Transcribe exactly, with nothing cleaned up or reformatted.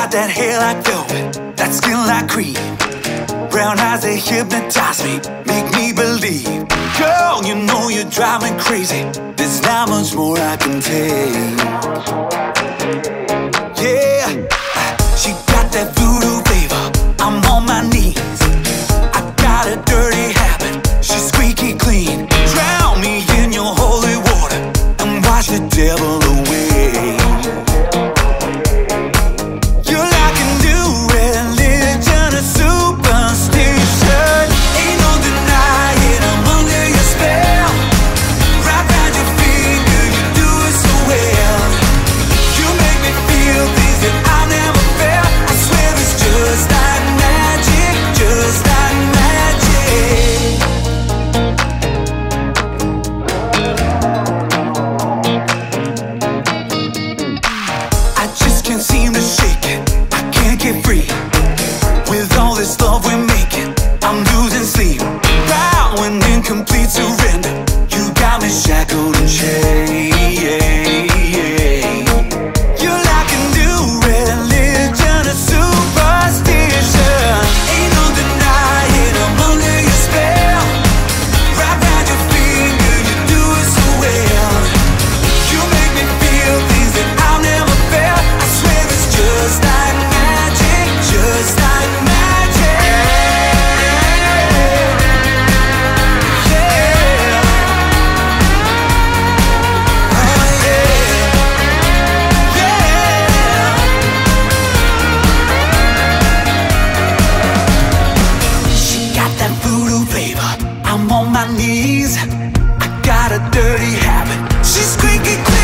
got that hair like velvet, that skin like cream, brown eyes that hypnotize me, make me believe. Girl, you know you're driving crazy. There's not much more I can take. Yeah, she got that voodoo flavor. I'm on my knees. I got a dirty habit. She's squeaky clean. Drown me in your holy water and wash the devil away. You're like a new religion, a superstition. Ain't no denying I'm under your spell. Wrap around your finger, you do it so well. You make me feel things that I never felt. I swear it's just like magic, just like magic. I just can't seem to shake it, I can't get free. With all this love we're making, I'm losing sleep. Bowing in complete surrender, you got me shackled and chained. You're like a new religion, a superstition. Ain't no denying I'm under your spell. Wrap around your finger, you do it so well. You make me feel things that I've never felt. I swear it's just like magic, just like magic. Yeah. Oh yeah. Yeah. She got that voodoo flavor. I'm on my knees. I got a dirty habit. She's squeaky clean.